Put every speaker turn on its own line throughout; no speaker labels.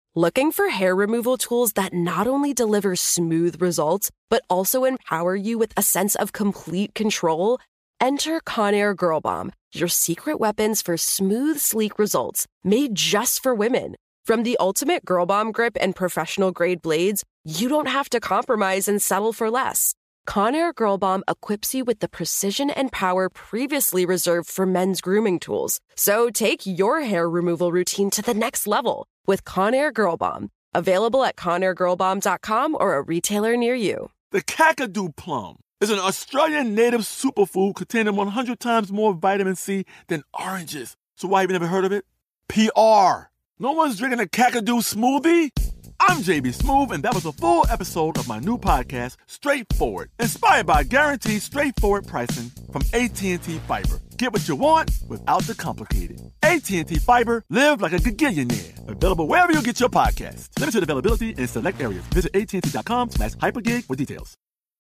Looking for hair removal tools that not only deliver smooth results, but also empower you with a sense of complete control? Enter Conair Girl Bomb, your secret weapons for smooth, sleek results, made just for women. From the ultimate Girl Bomb grip and professional-grade blades, you don't have to compromise and settle for less. Conair Girl Bomb equips you with the precision and power previously reserved for men's grooming tools. So take your hair removal routine to the next level with Conair Girl Bomb. Available at ConairGirlBomb.com or a retailer near you.
The Kakadu plum is an Australian native superfood containing 100 times more vitamin C than oranges. So why have you never heard of it? PR. No one's drinking a Kakadu smoothie? I'm JB Smoove, and that was a full episode of my new podcast, Straightforward, inspired by guaranteed straightforward pricing from AT&T Fiber. Get what you want without the complicated. AT&T Fiber, live like a gigillionaire. Available wherever you get your podcasts. Limited availability in select areas. Visit AT&T.com/hypergig for details.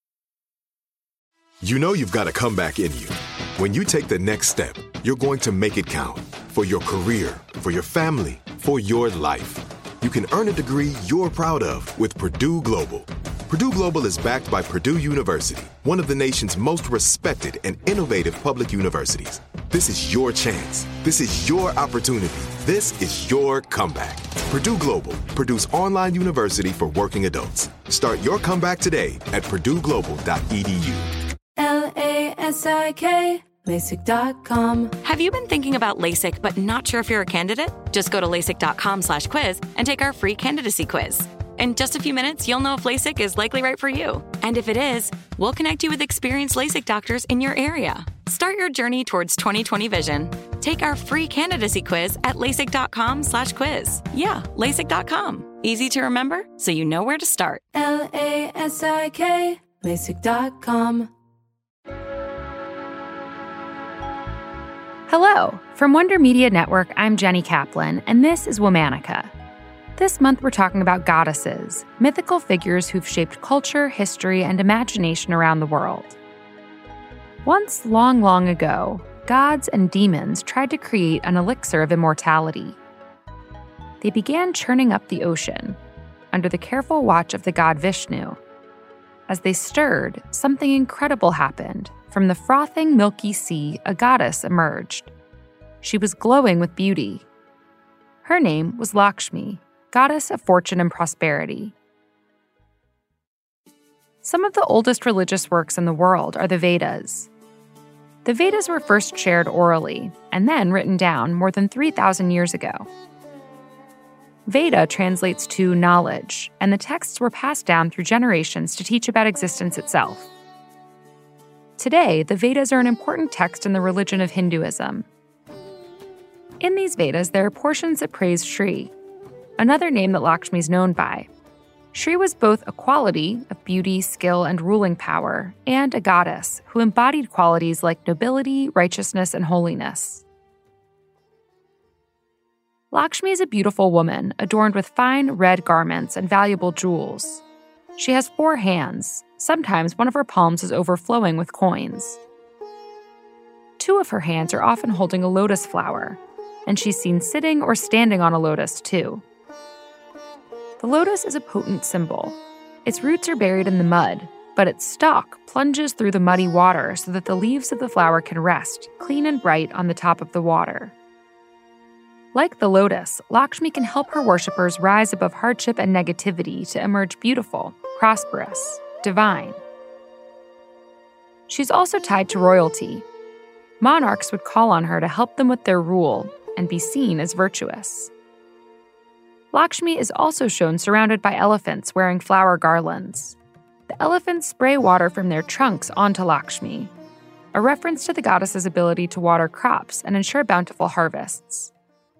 You know you've got a comeback in you. When you take the next step, you're going to make it count. For your career, for your family, for your life. You can earn a degree you're proud of with Purdue Global. Purdue Global is backed by Purdue University, one of the nation's most respected and innovative public universities. This is your chance. This is your opportunity. This is your comeback. Purdue Global, Purdue's online university for working adults. Start your comeback today at purdueglobal.edu.
LASIK, LASIK.com.
Have you been thinking about LASIK but not sure if you're a candidate? Just go to LASIK.com/quiz and take our free candidacy quiz. In just a few minutes, you'll know if LASIK is likely right for you. And if it is, we'll connect you with experienced LASIK doctors in your area. Start your journey towards 20/20 vision. Take our free candidacy quiz at LASIK.com/quiz. Yeah, LASIK.com. Easy to remember, so you know where to start.
LASIK, LASIK.com.
Hello. From Wonder Media Network, I'm Jenny Kaplan, and this is Womanica. This month, we're talking about goddesses, mythical figures who've shaped culture, history, and imagination around the world. Once, long, long ago, gods and demons tried to create an elixir of immortality. They began churning up the ocean, under the careful watch of the god Vishnu. As they stirred, something incredible happened. From the frothing, milky sea, a goddess emerged. She was glowing with beauty. Her name was Lakshmi, goddess of fortune and prosperity. Some of the oldest religious works in the world are the Vedas. The Vedas were first shared orally and then written down more than 3,000 years ago. Veda translates to knowledge, and the texts were passed down through generations to teach about existence itself. Today, the Vedas are an important text in the religion of Hinduism. In these Vedas, there are portions that praise Shri, another name that Lakshmi is known by. Shri was both a quality of beauty, skill, and ruling power, and a goddess who embodied qualities like nobility, righteousness, and holiness. Lakshmi is a beautiful woman adorned with fine red garments and valuable jewels. She has 4 hands. Sometimes one of her palms is overflowing with coins. 2 of her hands are often holding a lotus flower, and she's seen sitting or standing on a lotus too. The lotus is a potent symbol. Its roots are buried in the mud, but its stalk plunges through the muddy water so that the leaves of the flower can rest, clean and bright, on the top of the water. Like the lotus, Lakshmi can help her worshippers rise above hardship and negativity to emerge beautiful, prosperous, divine. She's also tied to royalty. Monarchs would call on her to help them with their rule and be seen as virtuous. Lakshmi is also shown surrounded by elephants wearing flower garlands. The elephants spray water from their trunks onto Lakshmi, a reference to the goddess's ability to water crops and ensure bountiful harvests.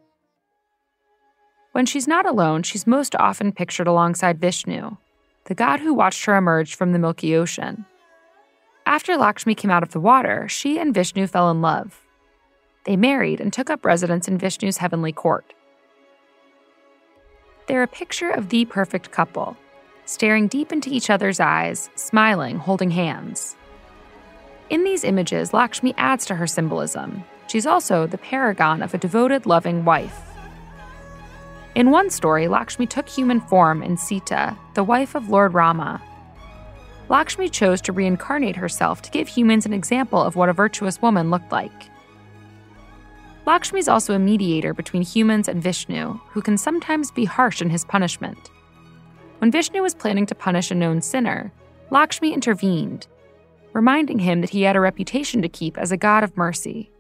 When she's not alone, she's most often pictured alongside Vishnu, the god who watched her emerge from the Milky Ocean. After Lakshmi came out of the water, she and Vishnu fell in love. They married and took up residence in Vishnu's heavenly court. They're a picture of the perfect couple, staring deep into each other's eyes, smiling, holding hands. In these images, Lakshmi adds to her symbolism. She's also the paragon of a devoted, loving wife. In one story, Lakshmi took human form in Sita, the wife of Lord Rama. Lakshmi chose to reincarnate herself to give humans an example of what a virtuous woman looked like. Lakshmi is also a mediator between humans and Vishnu, who can sometimes be harsh in his punishment. When Vishnu was planning to punish a known sinner, Lakshmi intervened, reminding him that he had a reputation to keep as a god of mercy.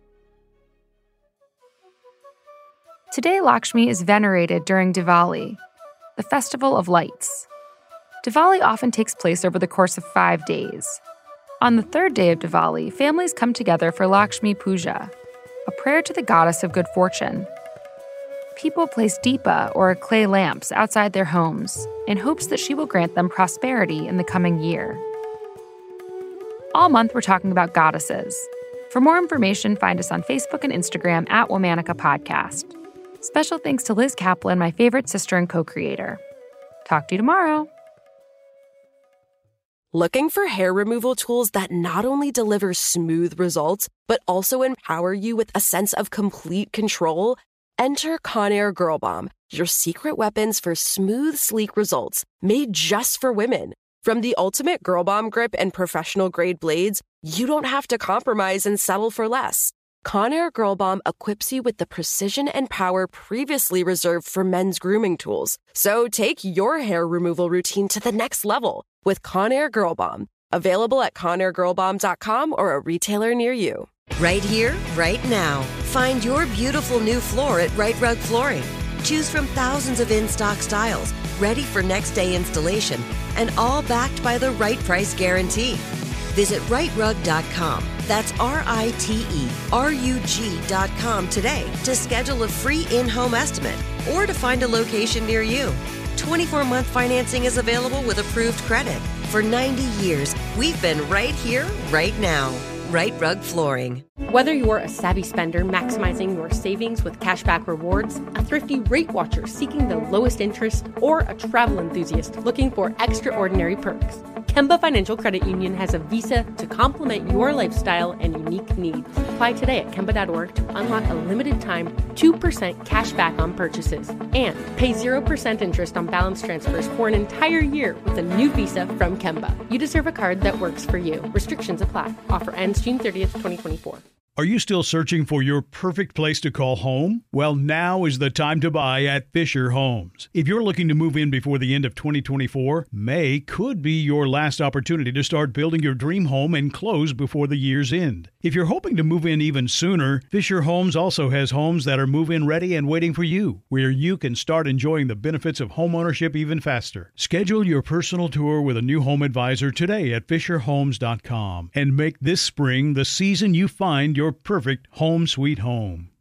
Today, Lakshmi is venerated during Diwali, the festival of lights. Diwali often takes place over the course of 5 days. On the third day of Diwali, families come together for Lakshmi Puja, a prayer to the goddess of good fortune. People place deepa or clay lamps outside their homes in hopes that she will grant them prosperity in the coming year. All month, we're talking about goddesses. For more information, find us on Facebook and Instagram at Womanica Podcast. Special thanks to Liz Kaplan, my favorite sister and co-creator. Talk to you tomorrow.
Looking for hair removal tools that not only deliver smooth results, but also empower you with a sense of complete control? Enter Conair Girl Bomb, your secret weapons for smooth, sleek results, made just for women. From the ultimate Girl Bomb grip and professional-grade blades, you don't have to compromise and settle for less. Conair Girl Bomb equips you with the precision and power previously reserved for men's grooming tools. So take your hair removal routine to the next level with Conair Girl Bomb. Available at ConairGirlBomb.com or a retailer near you.
Right here, right now. Find your beautiful new floor at Right Rug Flooring. Choose from thousands of in-stock styles, ready for next day installation, and all backed by the right price guarantee. Visit rightrug.com. That's RITERUG.com today to schedule a free in-home estimate or to find a location near you. 24-month financing is available with approved credit. For 90 years, we've been right here, right now. Right Rug Flooring.
Whether you're a savvy spender maximizing your savings with cashback rewards, a thrifty rate watcher seeking the lowest interest, or a travel enthusiast looking for extraordinary perks, Kemba Financial Credit Union has a visa to complement your lifestyle and unique needs. Apply today at Kemba.org to unlock a limited time 2% cash back on purchases and pay 0% interest on balance transfers for an entire year with a new visa from Kemba. You deserve a card that works for you. Restrictions apply. Offer ends June 30th, 2024.
Are you still searching for your perfect place to call home? Well, now is the time to buy at Fisher Homes. If you're looking to move in before the end of 2024, May could be your last opportunity to start building your dream home and close before the year's end. If you're hoping to move in even sooner, Fisher Homes also has homes that are move-in ready and waiting for you, where you can start enjoying the benefits of homeownership even faster. Schedule your personal tour with a new home advisor today at FisherHomes.com and make this spring the season you find your perfect home sweet home.